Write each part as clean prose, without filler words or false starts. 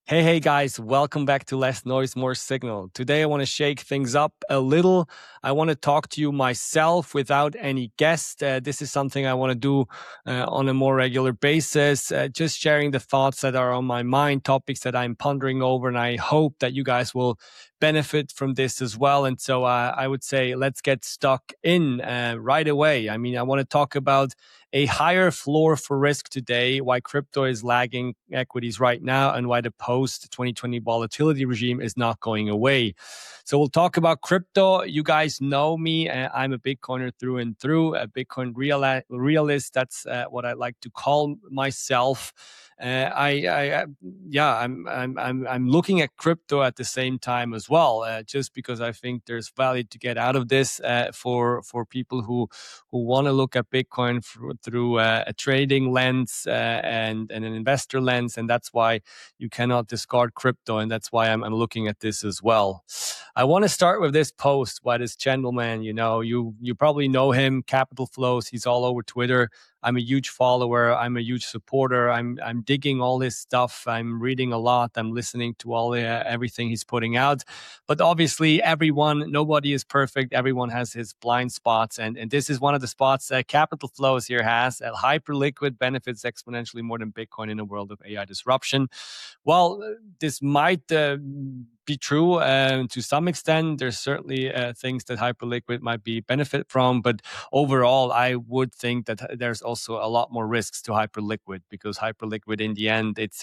Hey guys, welcome back to Less Noise, More Signal. Today I want to shake things up a little. I want to talk to you myself without any guest. This is something I want to do on a more regular basis, just sharing the thoughts that are on my mind, topics that I'm pondering over, and I hope that you guys will benefit from this as well. And so I would say let's get stuck in right away. I mean, I want to talk about a higher floor for risk today, why crypto is lagging equities right now, and why the post 2020 volatility regime is not going away. So we'll talk about crypto. You guys know me. I'm a Bitcoiner through and through, a Bitcoin realist. That's what I like to call myself. I'm looking at crypto at the same time as well, just because I think there's value to get out of this for people who want to look at Bitcoin through a trading lens and an investor lens, and that's why you cannot discard crypto, and that's why I'm looking at this as well. I want to start with this post by this gentleman. You know, you probably know him, Capital Flows. He's all over Twitter. I'm a huge follower. I'm a huge supporter. I'm digging all his stuff. I'm reading a lot. I'm listening to everything he's putting out. But obviously, nobody is perfect. Everyone has his blind spots, and this is one of the spots that Capital Flows here has. Hyperliquid benefits exponentially more than Bitcoin in a world of AI disruption. Well, this might be true to some extent. There's certainly things that Hyperliquid might be benefit from, but overall, I would think that there's also a lot more risks to Hyperliquid, because Hyperliquid, in the end, it's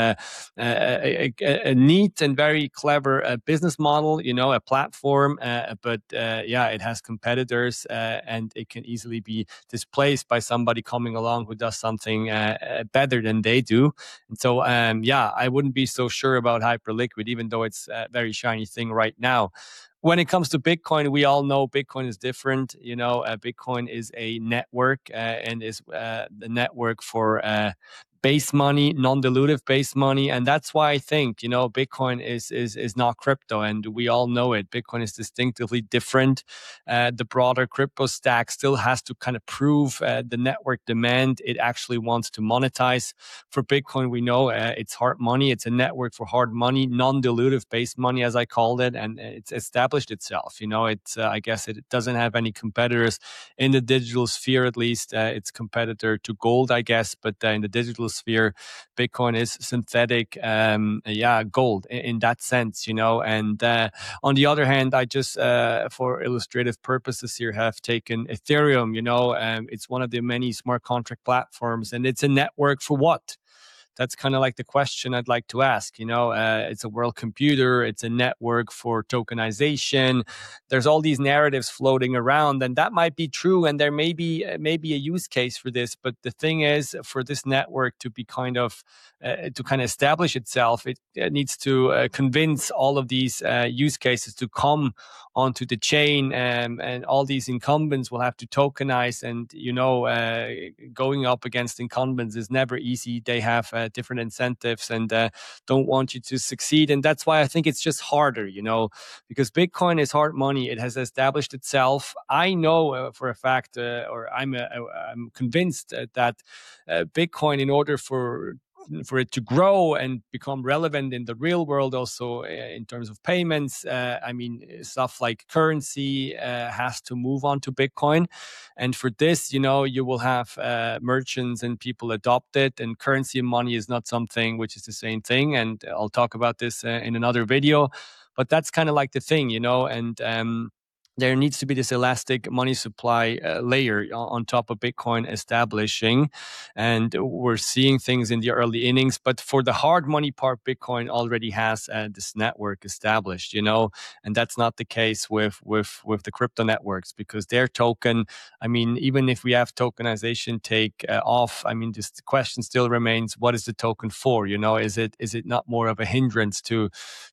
a neat and very clever business model, a platform, but it has competitors, and it can easily be displaced by somebody coming along who does something better than they do. And so, I wouldn't be so sure about Hyperliquid, even though it's a very shiny thing right now. When it comes to Bitcoin, we all know Bitcoin is different. Bitcoin is a network and is the network for base money, non-dilutive base money. And that's why I think, Bitcoin is not crypto, and we all know it. Bitcoin is distinctively different. The broader crypto stack still has to kind of prove the network demand it actually wants to monetize. For Bitcoin, we know it's hard money. It's a network for hard money, non-dilutive base money, as I called it, and it's established itself. I guess it doesn't have any competitors in the digital sphere, at least. Its competitor to gold, I guess, but in the digital sphere, Bitcoin is synthetic gold in that sense, and on the other hand, I just for illustrative purposes here have taken Ethereum. It's one of the many smart contract platforms, and it's a network for what? That's kind of like the question I'd like to ask. It's a world computer. It's a network for tokenization. There's all these narratives floating around, and that might be true. And there may be a use case for this. But the thing is, for this network to be kind of establish itself, it needs to convince all of these use cases to come onto the chain, and all these incumbents will have to tokenize. And going up against incumbents is never easy. They have different incentives and don't want you to succeed, and that's why I think it's just harder, because Bitcoin is hard money. It has established itself. I know for a fact, or I'm convinced that Bitcoin, in order for it to grow and become relevant in the real world, also in terms of payments. Stuff like currency has to move on to Bitcoin. And for this, you will have merchants and people adopt it. And currency and money is not something which is the same thing. And I'll talk about this in another video. But that's kind of like the thing, and there needs to be this elastic money supply layer on top of Bitcoin establishing. And we're seeing things in the early innings. But for the hard money part, Bitcoin already has this network established, and that's not the case with the crypto networks, because their token, even if we have tokenization take off, this question still remains, what is the token for? Is it not more of a hindrance to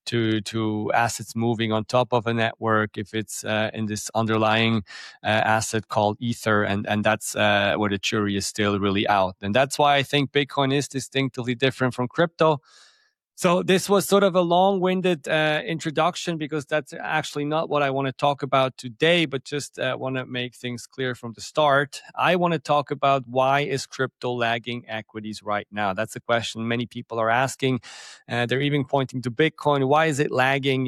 assets moving on top of a network if it's in this underlying asset called Ether, and that's where the jury is still really out. And that's why I think Bitcoin is distinctively different from crypto. So this was sort of a long-winded introduction because that's actually not what I want to talk about today, but just want to make things clear from the start. I want to talk about why is crypto lagging equities right now? That's a question many people are asking. They're even pointing to Bitcoin. Why is it lagging?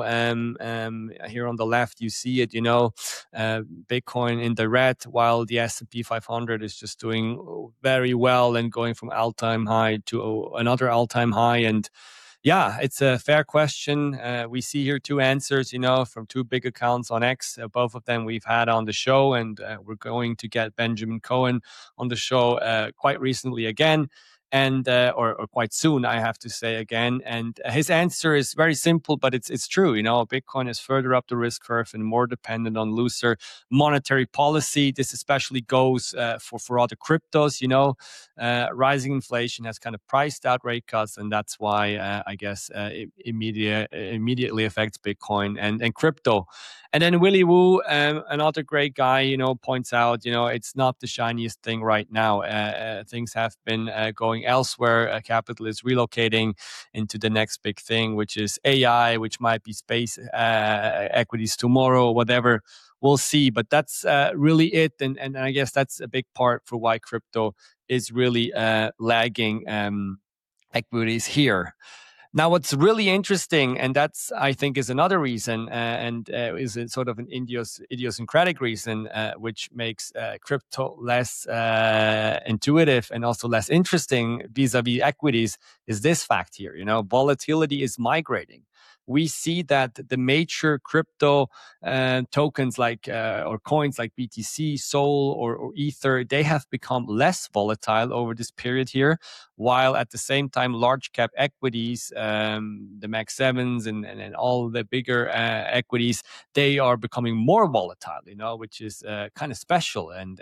Here on the left, you see it, Bitcoin in the red, while the S&P 500 is just doing very well and going from all-time high to another all-time high. And yeah, it's a fair question. We see here two answers, from two big accounts on X. Both of them we've had on the show, and we're going to get Benjamin Cohen on the show quite recently again. And or quite soon, I have to say again. And his answer is very simple, but it's true. Bitcoin is further up the risk curve and more dependent on looser monetary policy. This especially goes for other cryptos. Rising inflation has kind of priced out rate cuts, and that's why I guess it immediately affects Bitcoin and crypto. And then Willy Woo, another great guy, points out, it's not the shiniest thing right now. Things have been going elsewhere. Capital is relocating into the next big thing, which is AI, which might be space equities tomorrow, whatever. We'll see. But that's really it. And I guess that's a big part for why crypto is really lagging equities here. Now, what's really interesting, and that's, I think, is another reason, and is a sort of an idiosyncratic reason, which makes crypto less intuitive and also less interesting vis-a-vis equities, is this fact here. Volatility is migrating. We see that the major crypto tokens or coins like BTC, Sol, or Ether, they have become less volatile over this period here, while at the same time, large cap equities, the Max 7s and all the bigger equities, they are becoming more volatile, which is kind of special. And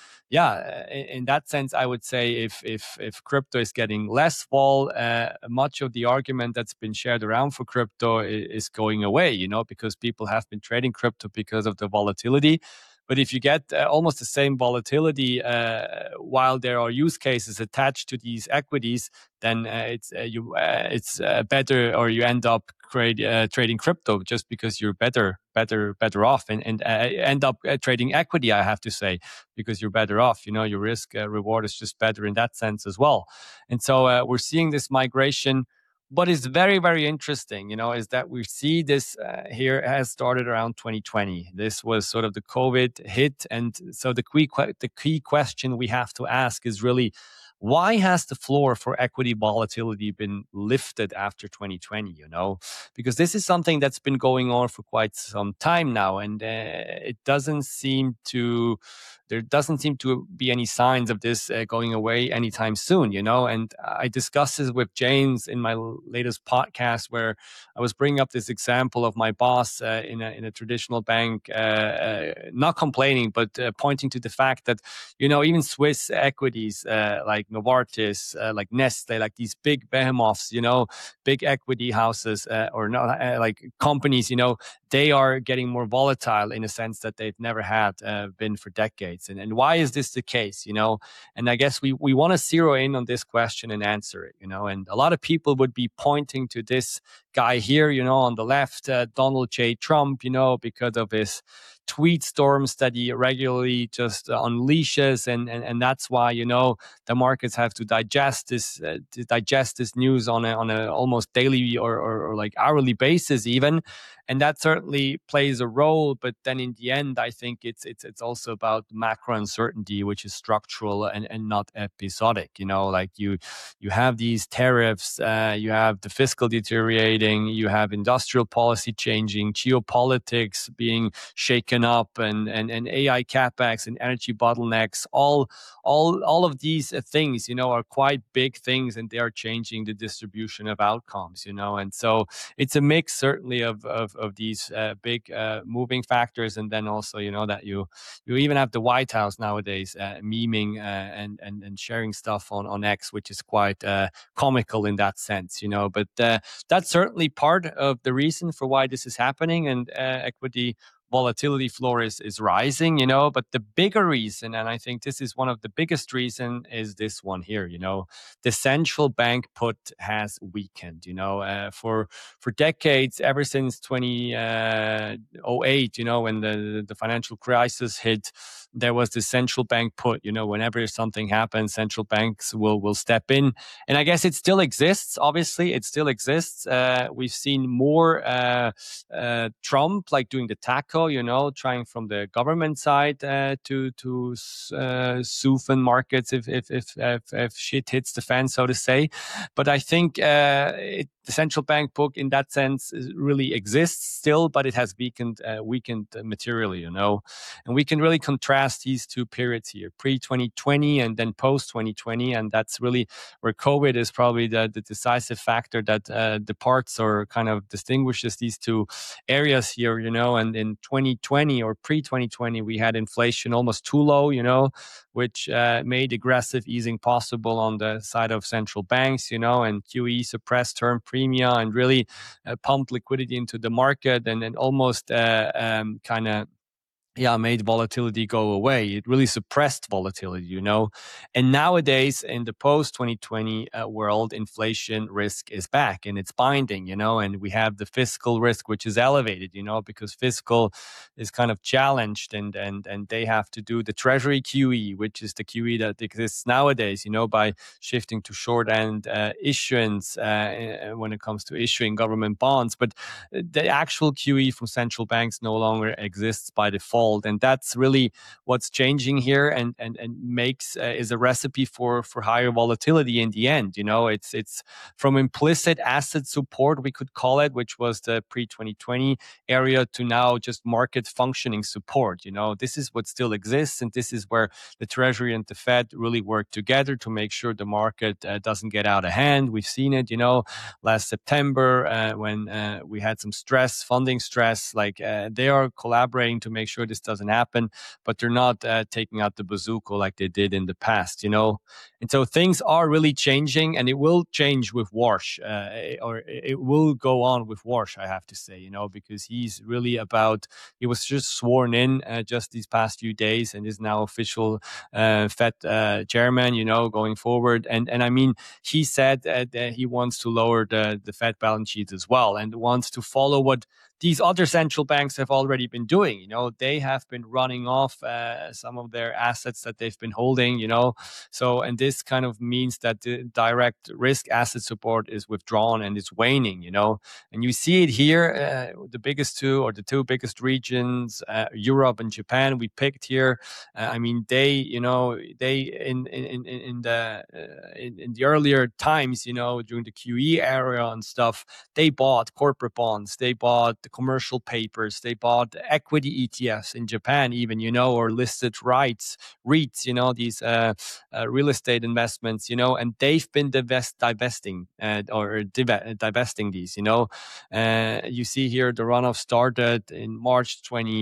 in that sense, I would say if crypto is getting less vol, much of the argument that's been shared around for crypto is going away, because people have been trading crypto because of the volatility. But if you get almost the same volatility while there are use cases attached to these equities, then it's better, or you end up trading crypto just because you're better off, and end up trading equity, I have to say, because you're better off. Your risk reward is just better in that sense as well. And so we're seeing this migration. What is very, very interesting, is that we see this here has started around 2020. This was sort of the COVID hit. And so the key question we have to ask is really, why has the floor for equity volatility been lifted after 2020, Because this is something that's been going on for quite some time now. And there doesn't seem to be any signs of this going away anytime soon, And I discussed this with James in my latest podcast, where I was bringing up this example of my boss in a traditional bank, not complaining, but pointing to the fact that, even Swiss equities like Novartis, like Nestle, like these big behemoths, big equity houses or not like companies, they are getting more volatile in a sense that they've never had been for decades. And why is this the case, And I guess we want to zero in on this question and answer it, And a lot of people would be pointing to this guy here, on the left, Donald J. Trump, because of his tweet storms that he regularly just unleashes, and that's why the markets have to digest this news on a almost daily or like hourly basis even, and that certainly plays a role. But then in the end, I think it's also about macro uncertainty, which is structural and not episodic. Like you have these tariffs, you have the fiscal deteriorating, you have industrial policy changing, geopolitics being shaken up, and AI capex and energy bottlenecks. All of these things, are quite big things, and they are changing the distribution of outcomes. And so it's a mix certainly of these big moving factors, and then also that you even have the White House nowadays memeing and sharing stuff on X, which is quite comical in that sense. But that's certainly part of the reason for why this is happening, and equity volatility floor is rising, but the bigger reason, and I think this is one of the biggest reason, is this one here. The central bank put has weakened. For decades, ever since 2008, when the financial crisis hit, there was the central bank put. Whenever something happens, central banks will step in, and I guess it still exists. Obviously, it still exists. We've seen more Trump like doing the tackle, trying from the government side to soften markets if shit hits the fan, so to say. But I think the central bank book, in that sense, really exists still, but it has weakened materially, and we can really contrast these two periods here, pre-2020 and then post-2020, and that's really where COVID is probably the decisive factor that departs or kind of distinguishes these two areas here, and in 2020 or pre-2020, we had inflation almost too low, which made aggressive easing possible on the side of central banks, and QE suppressed term premia and really pumped liquidity into the market and almost kind of made volatility go away. It really suppressed volatility, And nowadays, in the post-2020 world, inflation risk is back and it's binding, and we have the fiscal risk, which is elevated, because fiscal is kind of challenged and they have to do the treasury QE, which is the QE that exists nowadays, by shifting to short-end issuance when it comes to issuing government bonds. But the actual QE from central banks no longer exists by default. And that's really what's changing here and makes is a recipe for higher volatility in the end. It's from implicit asset support, we could call it, which was the pre-2020 area, to now just market functioning support. This is what still exists, and this is where the Treasury and the Fed really work together to make sure the market doesn't get out of hand. We've seen it, last September when we had some stress, funding stress, like they are collaborating to make sure this doesn't happen, but they're not taking out the bazooka like they did in the past, And so things are really changing, and it will change with Warsh, or it will go on with Warsh, I have to say, because he was just sworn in just these past few days and is now official Fed chairman, going forward. And I mean, he said that he wants to lower the Fed balance sheet as well and wants to follow what these other central banks have already been doing. They have been running off some of their assets that they've been holding, So, and this kind of means that the direct risk asset support is withdrawn and it's waning, And you see it here, the two biggest regions, Europe and Japan, we picked here. I mean, they in the earlier times, during the QE era and stuff, they bought corporate bonds, they bought the commercial papers, they bought equity ETFs in Japan even, or listed REITs, these real estate investments, and they've been divesting these, you see here the runoff started in March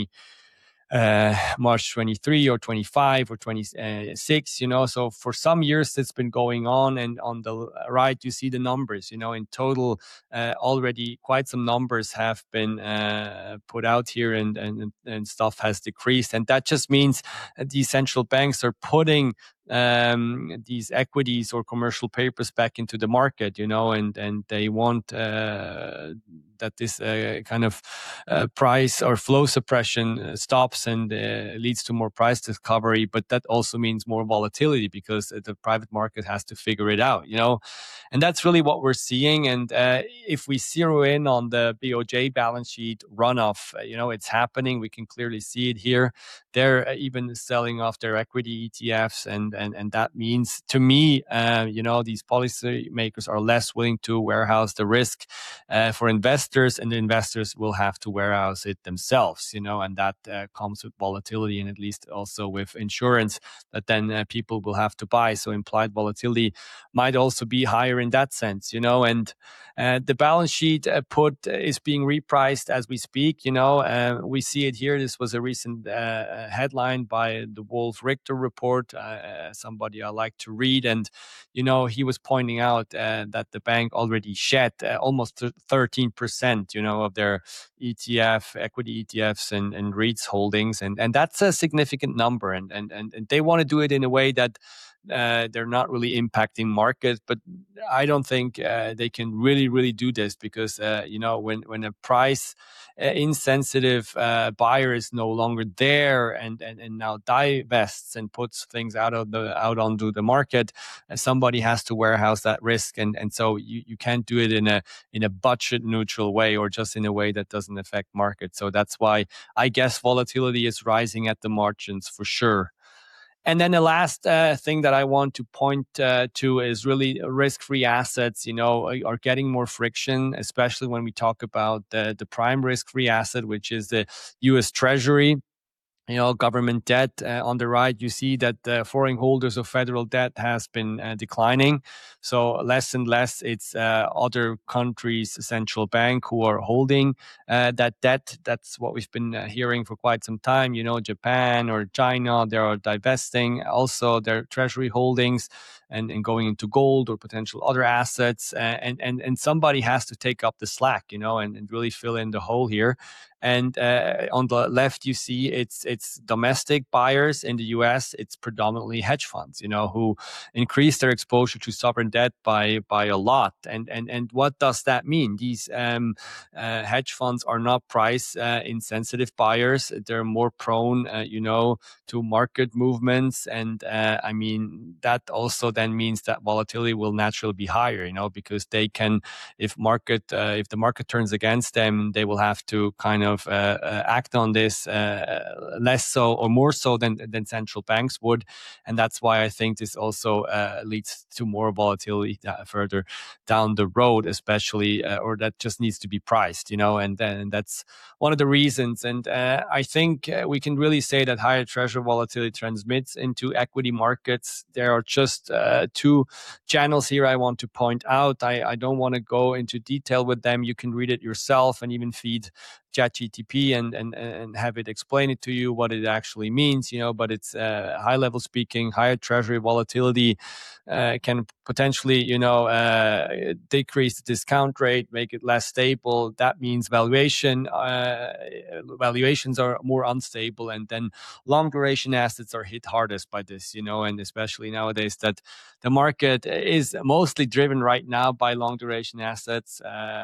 23 or 25 or 26, so for some years it's been going on. And on the right, you see the numbers, in total, already quite some numbers have been put out here and stuff has decreased. And that just means these central banks are putting these equities or commercial papers back into the market, and they want that this kind of price or flow suppression stops and leads to more price discovery. But that also means more volatility because the private market has to figure it out, and that's really what we're seeing. And if we zero in on the BOJ balance sheet runoff, it's happening. We can clearly see it here. They're even selling off their equity ETFs, and that means, to me, these policymakers are less willing to warehouse the risk for investors, and the investors will have to warehouse it themselves, and that comes with volatility, and at least also with insurance that then people will have to buy. So implied volatility might also be higher in that sense, and The balance sheet put is being repriced as we speak. We see it here. This was a recent headline by the Wolf Richter report, somebody I like to read. And, he was pointing out that the bank already shed almost 13%, of their equity ETFs and REITs holdings. And that's a significant number. And they want to do it in a way that they're not really impacting markets, but I don't think they can really do this because when a price insensitive buyer is no longer there and now divests and puts things out onto the market, somebody has to warehouse that risk, and so you can't do it in a budget neutral way or just in a way that doesn't affect markets. So that's why I guess volatility is rising at the margins for sure. And then the last thing that I want to point to is really risk-free assets, are getting more friction, especially when we talk about the prime risk-free asset, which is the US Treasury. Government debt. On the right, you see that foreign holders of federal debt has been declining. So less and less, it's other countries' central bank who are holding that debt. That's what we've been hearing for quite some time. Japan or China, they are divesting also their treasury holdings and going into gold or potential other assets. And somebody has to take up the slack, and really fill in the hole here. And on the left, you see it's domestic buyers in the US. It's predominantly hedge funds, who increase their exposure to sovereign debt by a lot. And what does that mean? These hedge funds are not price insensitive buyers. They're more prone, to market movements. And that also then means that volatility will naturally be higher, because they can, if the market turns against them, they will have to kind of act on this less so or more so than central banks would. And that's why I think this also leads to more volatility further down the road, especially, or that just needs to be priced, and then that's one of the reasons. And I think we can really say that higher treasury volatility transmits into equity markets. There are just two channels here I want to point out. I don't want to go into detail with them. You can read it yourself and even feed ChatGPT and have it explain it to you what it actually means, but it's high level speaking, higher treasury volatility can potentially, decrease the discount rate, make it less stable. That means valuations are more unstable, and then long duration assets are hit hardest by this, and especially nowadays that the market is mostly driven right now by long duration assets,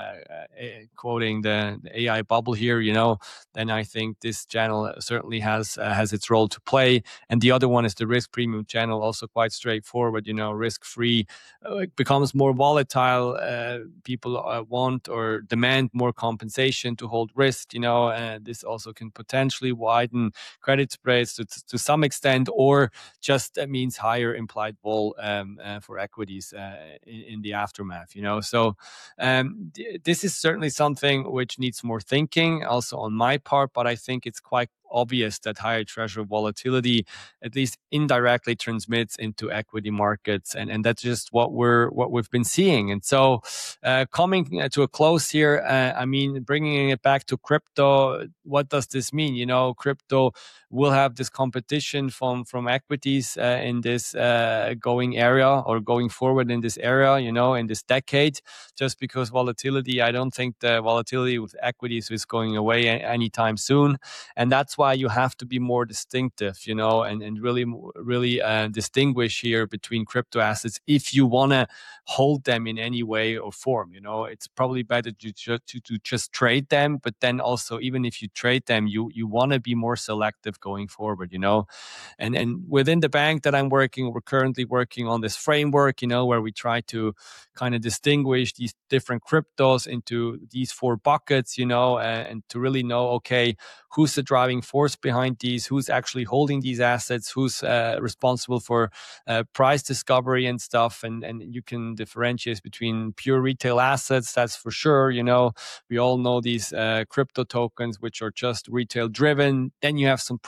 quoting the AI bubble here, then I think this channel certainly has its role to play. And the other one is the risk premium channel, also quite straightforward, risk free becomes more volatile. People want or demand more compensation to hold risk, and this also can potentially widen credit spreads to some extent, or just means higher implied vol for equities in the aftermath, So this is certainly something which needs more thinking also on my part, but I think it's quite obvious that higher treasury volatility at least indirectly transmits into equity markets, and that's just what we've been seeing. And so coming to a close here, bringing it back to crypto, what does this mean? Crypto will have this competition from equities in this going forward in this area, in this decade, just because volatility, I don't think the volatility with equities is going away anytime soon. And that's why you have to be more distinctive, and really distinguish here between crypto assets if you want to hold them in any way or form. It's probably better to just trade them, but then also even if you trade them, you want to be more selective going forward. And within the bank that I'm working, we're currently working on this framework, where we try to kind of distinguish these different cryptos into these 4 buckets, and to really know, okay, who's the driving force behind these, who's actually holding these assets, who's responsible for price discovery and stuff. And you can differentiate between pure retail assets, that's for sure. We all know these crypto tokens, which are just retail driven. Then you have some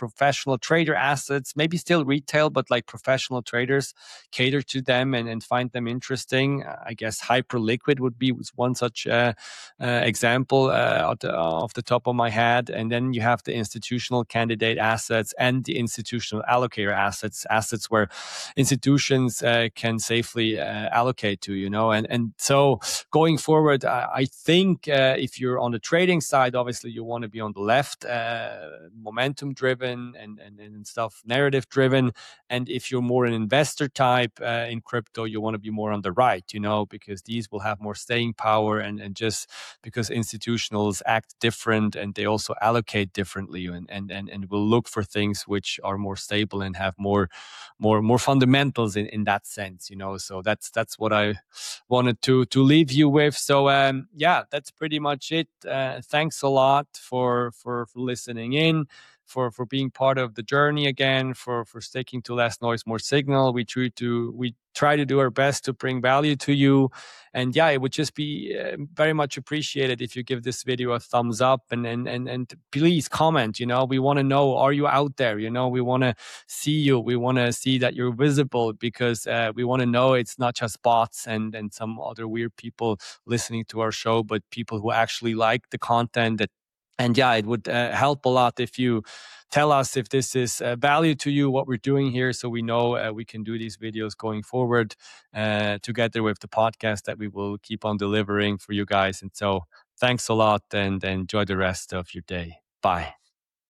professional trader assets, maybe still retail, but like professional traders, cater to them and find them interesting. I guess Hyperliquid would be one such example off the top of my head. And then you have the institutional candidate assets and the institutional allocator assets where institutions can safely allocate to, and so going forward, I think if you're on the trading side, obviously you want to be on the left, momentum driven and stuff, narrative driven. And if you're more an investor type in crypto, you want to be more on the right, because these will have more staying power and just because institutionals act different and they also allocate differently and will look for things which are more stable and have more fundamentals in that sense, so that's what I wanted to leave you with. So yeah, that's pretty much it. Thanks a lot for listening in, for being part of the journey again, for sticking to less noise, more signal. We try to do our best to bring value to you. And yeah, it would just be very much appreciated if you give this video a thumbs up and please comment. We want to know, are you out there? We want to see you. We want to see that you're visible, because we want to know it's not just bots and some other weird people listening to our show, but people who actually like the content. And yeah, it would help a lot if you tell us if this is value to you, what we're doing here, so we know we can do these videos going forward together with the podcast that we will keep on delivering for you guys. And so thanks a lot and enjoy the rest of your day. Bye.